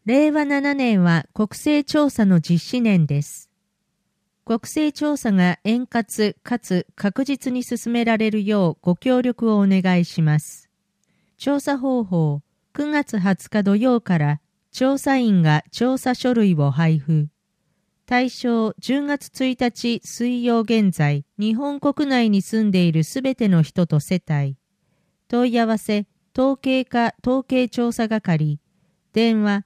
令和7年は国勢調査の実施年です。国勢調査が円滑かつ確実に進められるようご協力をお願いします。調査方法、9月20日土曜から調査員が調査書類を配布。対象10月1日水曜現在、日本国内に住んでいるすべての人と世帯。問い合わせ、統計課統計調査係。電話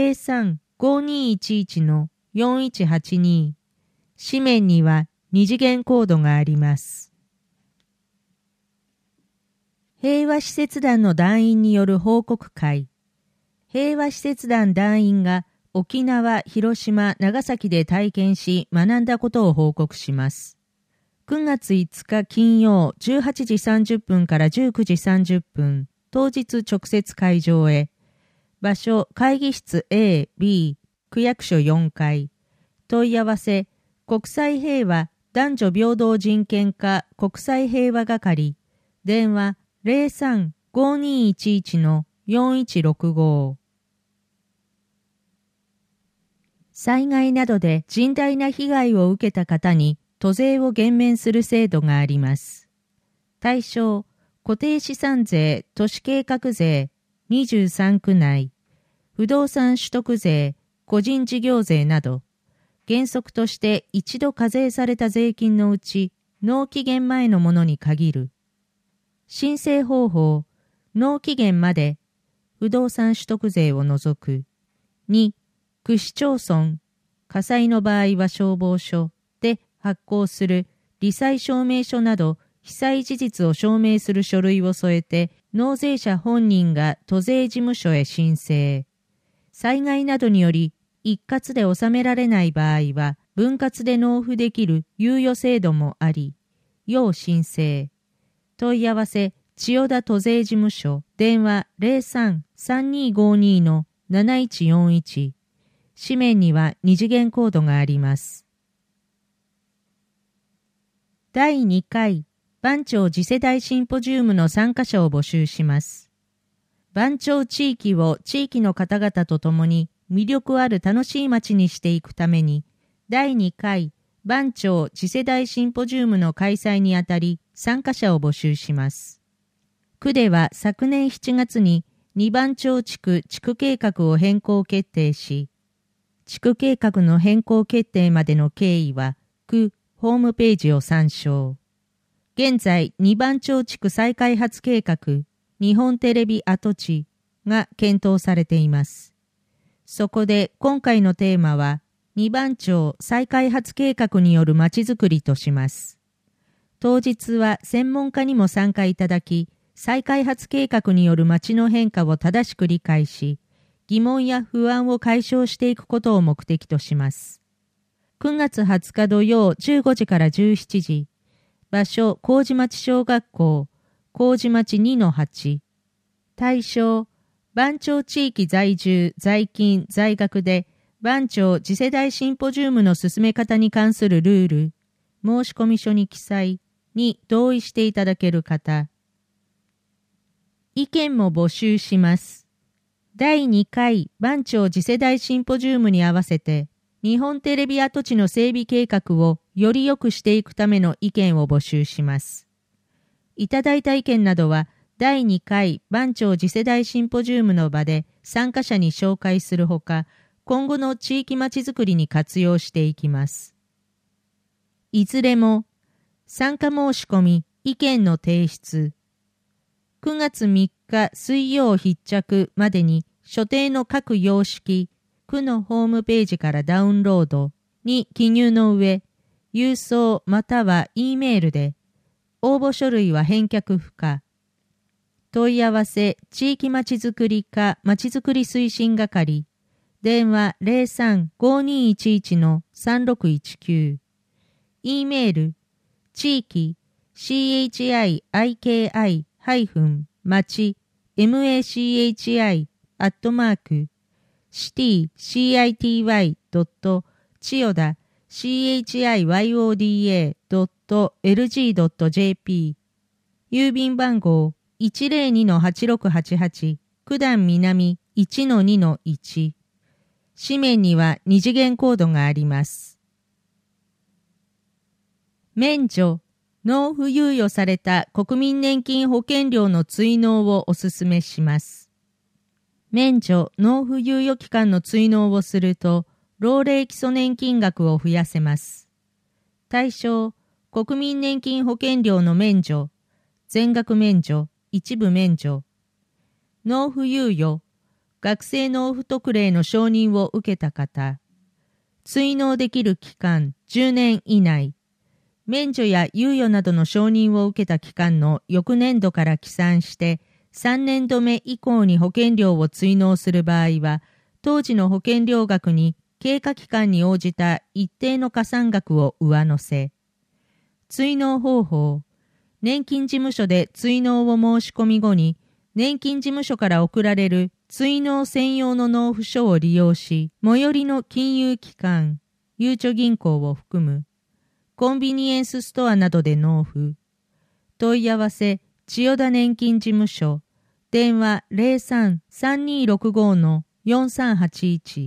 03-5211-4182。紙面には二次元コードがあります。平和使節団の団員による報告会。平和使節団団員が沖縄、広島、長崎で体験し学んだことを報告します。9月5日金曜18時30分から19時30分、当日直接会場へ。場所、会議室 A、B、区役所4階。問い合わせ、国際平和男女平等人権課国際平和係。電話03-5211-4165。災害などで甚大な被害を受けた方に途税を減免する制度があります。対象、固定資産税、都市計画税、23区内、不動産取得税、個人事業税など、原則として一度課税された税金のうち、納期限前のものに限る。申請方法、納期限まで、不動産取得税を除く。2、区市町村、火災の場合は消防署で発行する罹災証明書など、被災事実を証明する書類を添えて、納税者本人が都税事務所へ申請。災害などにより、一括で納められない場合は、分割で納付できる猶予制度もあり、要申請。問い合わせ、千代田都税事務所、電話03-3252-7141。紙面には二次元コードがあります。第2回、番町次世代シンポジウムの参加者を募集します。番町地域を地域の方々と共に、魅力ある楽しい街にしていくために、第2回番町次世代シンポジウムの開催にあたり参加者を募集します。区では昨年7月に2番町地区計画を変更決定し、地区計画の変更決定までの経緯は区ホームページを参照。現在2番町地区再開発計画、日本テレビ跡地が検討されています。そこで今回のテーマは2番町再開発計画によるまちづくりとします。当日は専門家にも参加いただき、再開発計画による街の変化を正しく理解し、疑問や不安を解消していくことを目的とします。9月20日土曜15時から17時、場所麹町小学校、麹町 2-8、対象、番町地域在住、在勤、在学で、番町次世代シンポジウムの進め方に関するルール、申込書に記載に同意していただける方。意見も募集します。第2回番町次世代シンポジウムに合わせて、日本テレビ跡地の整備計画をより良くしていくための意見を募集します。いただいた意見などは、第2回番町次世代シンポジウムの場で参加者に紹介するほか、今後の地域まちづくりに活用していきます。いずれも、参加申し込み、意見の提出、9月3日水曜必着までに所定の各様式、区のホームページからダウンロードに記入の上、郵送または E メールで、応募書類は返却不可。問い合わせ、地域まちづくり課まちづくり推進係、電話03-5211-3619、E メール、地域、CHIIKI-machi、machi.cityciyoda.chiyoda.lg.jp 郵便番号102-8688九段南 1-2-1 紙面には2次元コードがあります。免除、納付猶予された国民年金保険料の追納をお勧めします。免除、納付猶予期間の追納をすると、老齢基礎年金額を増やせます。対象、国民年金保険料の免除、全額免除、一部免除。納付猶予、学生納付特例の承認を受けた方。追納できる期間10年以内。免除や猶予などの承認を受けた期間の翌年度から起算して、3年度目以降に保険料を追納する場合は、当時の保険料額に経過期間に応じた一定の加算額を上乗せ。追納方法。年金事務所で追納を申し込み後に、年金事務所から送られる追納専用の納付書を利用し、最寄りの金融機関、ゆうちょ銀行を含む、コンビニエンスストアなどで納付。問い合わせ、千代田年金事務所。電話 03-3265-4381。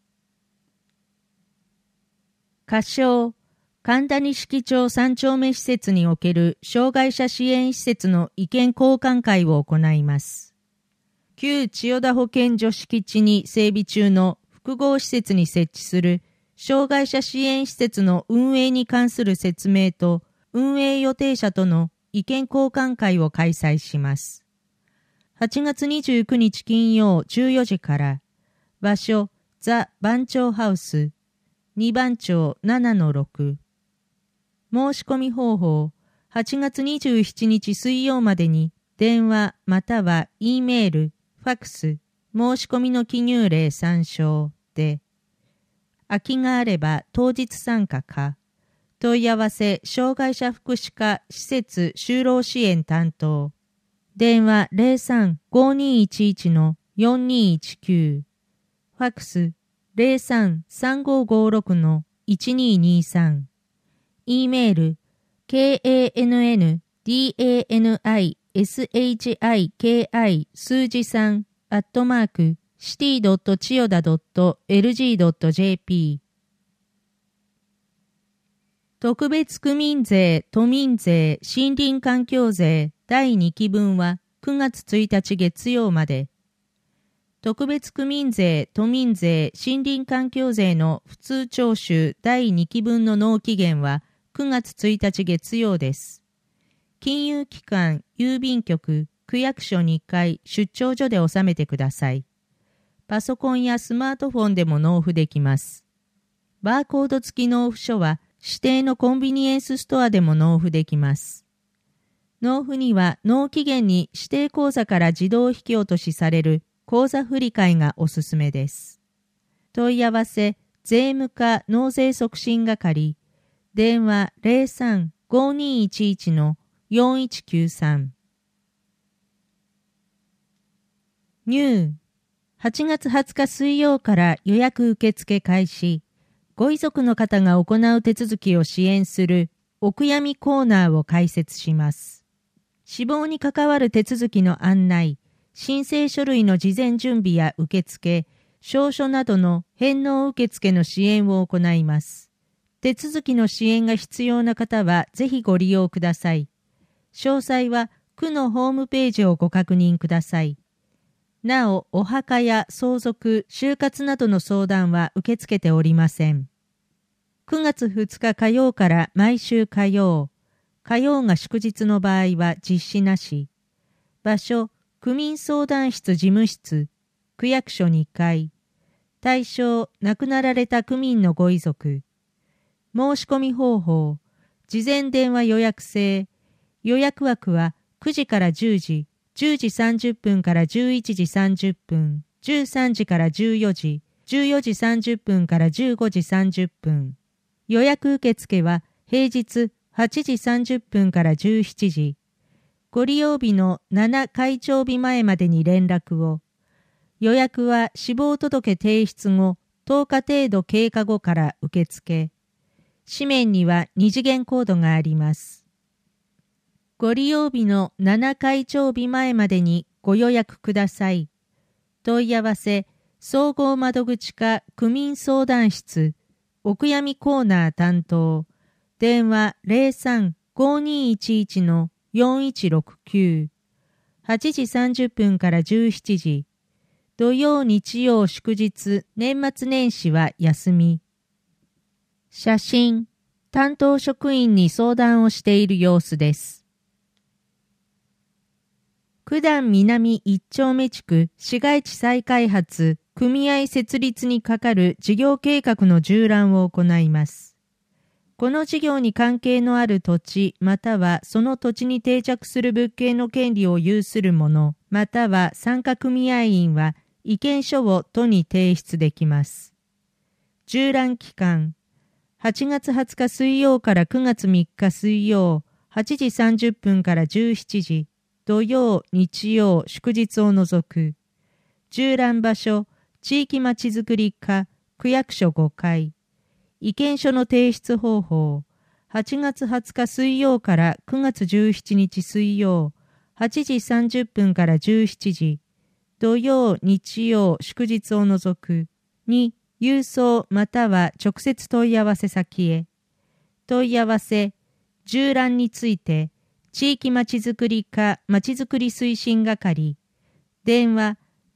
仮称、神田錦町3丁目施設における障害者支援施設の意見交換会を行います。旧千代田保健所敷地に整備中の複合施設に設置する障害者支援施設の運営に関する説明と運営予定者との意見交換会を開催します。8月29日金曜14時から、場所、ザ・番町ハウス、2番町 7-6。申し込み方法、8月27日水曜までに、電話または E メール、ファックス、申し込みの記入例参照で、空きがあれば当日参加か、問い合わせ障害者福祉課施設就労支援担当。電話 03-5211-4219。ファックス 03-3556-1223。E メール KANDANISHIKI 数字3@city.chiyoda.lg.jp 特別区民税、都民税、森林環境税第2期分は9月1日月曜まで。特別区民税、都民税、森林環境税の普通徴収第2期分の納期限は9月1日月曜です。金融機関、郵便局、区役所2階、出張所で納めてください。パソコンやスマートフォンでも納付できます。バーコード付き納付書は指定のコンビニエンスストアでも納付できます。納付には納期限に指定口座から自動引き落としされる口座振替がおすすめです。問い合わせ、税務課納税促進係、電話 03-5211-4193。ニュー。8月20日水曜から予約受付開始。ご遺族の方が行う手続きを支援するお悔やみコーナーを開設します。死亡に関わる手続きの案内、申請書類の事前準備や受付、証書などの返納受付の支援を行います。手続きの支援が必要な方はぜひご利用ください。詳細は区のホームページをご確認ください。なお、お墓や相続、就活などの相談は受け付けておりません。9月2日火曜から毎週火曜が祝日の場合は実施なし。場所、区民相談室事務室、区役所2階。対象、亡くなられた区民のご遺族。申し込み方法、事前電話予約制。予約枠は9時から10時。10時30分から11時30分、13時から14時、14時30分から15時30分。予約受付は平日8時30分から17時。ご利用日の7開帳日前までに連絡を。予約は死亡届提出後10日程度経過後から受付。紙面には2次元コードがあります。ご利用日の7開帳日前までにご予約ください。問い合わせ総合窓口課区民相談室、お悔やみコーナー担当、電話03-5211-4169、8時30分から17時、土曜日曜祝日年末年始は休み。写真、担当職員に相談をしている様子です。九段南一丁目地区市街地再開発組合設立にかかる事業計画の縦覧を行います。この事業に関係のある土地またはその土地に定着する物件の権利を有する者または参加組合員は意見書を都に提出できます。縦覧期間8月20日水曜から9月3日水曜8時30分から17時土曜、日曜、祝日を除く。縦覧場所、地域まちづくり課、区役所5階。意見書の提出方法、8月20日水曜から9月17日水曜、8時30分から17時。土曜、日曜、祝日を除く。2、郵送または直接問い合わせ先へ。問い合わせ、縦覧について、地域まちづくり課まちづくり推進係電話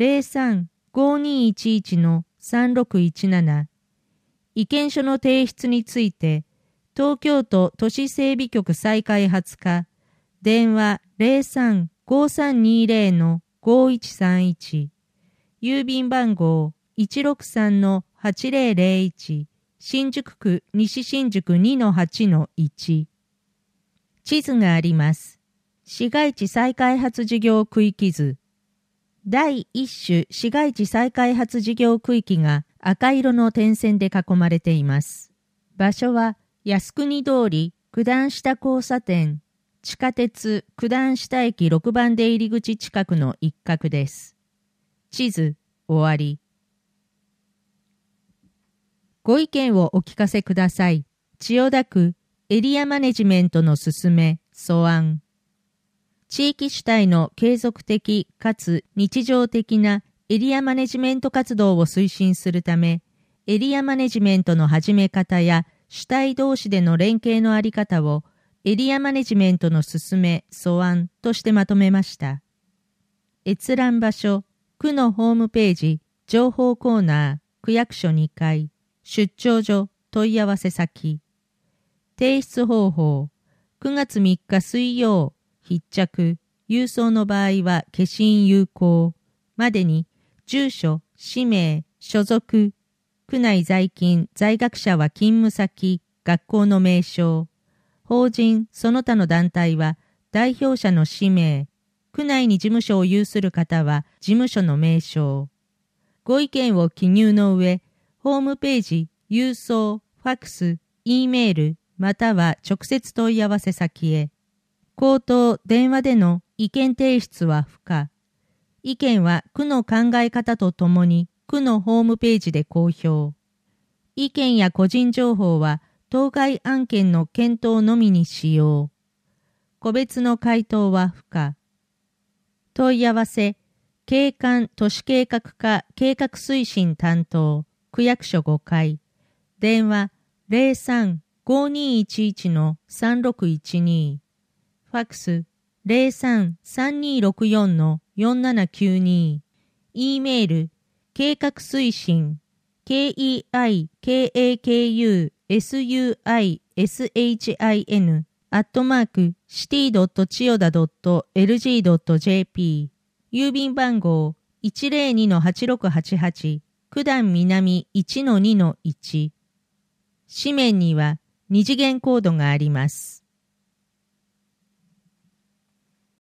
03-5211-3617 意見書の提出について東京都都市整備局再開発課電話 03-5320-5131 郵便番号 163-8001 新宿区西新宿 2-8-1地図があります。市街地再開発事業区域図。第1種市街地再開発事業区域が赤色の点線で囲まれています。場所は靖国通り九段下交差点、地下鉄九段下駅6番出入り口近くの一角です。地図終わり。ご意見をお聞かせください。千代田区エリアマネジメントの進め、素案。地域主体の継続的かつ日常的なエリアマネジメント活動を推進するため、エリアマネジメントの始め方や主体同士での連携のあり方をエリアマネジメントの進め、素案としてまとめました。閲覧場所、区のホームページ、情報コーナー、区役所2階、出張所、問い合わせ先。提出方法、9月3日水曜、必着、郵送の場合は消印有効、までに、住所、氏名、所属、区内在勤、在学者は勤務先、学校の名称、法人、その他の団体は代表者の氏名、区内に事務所を有する方は事務所の名称。ご意見を記入の上、ホームページ、郵送、ファックス、Eメール、または直接問い合わせ先へ。口頭、電話での意見提出は不可。意見は区の考え方とともに区のホームページで公表。意見や個人情報は当該案件の検討のみに使用。個別の回答は不可。問い合わせ、景観都市計画課計画推進担当、区役所5階。電話03-5211-3612。ファックス03-3264-4792。E メール、計画推進、keikakusuishin @city.chiyoda.lg.jp 郵便番号 102-8688 九段南 1-2-1 紙面には二次元コードがあります。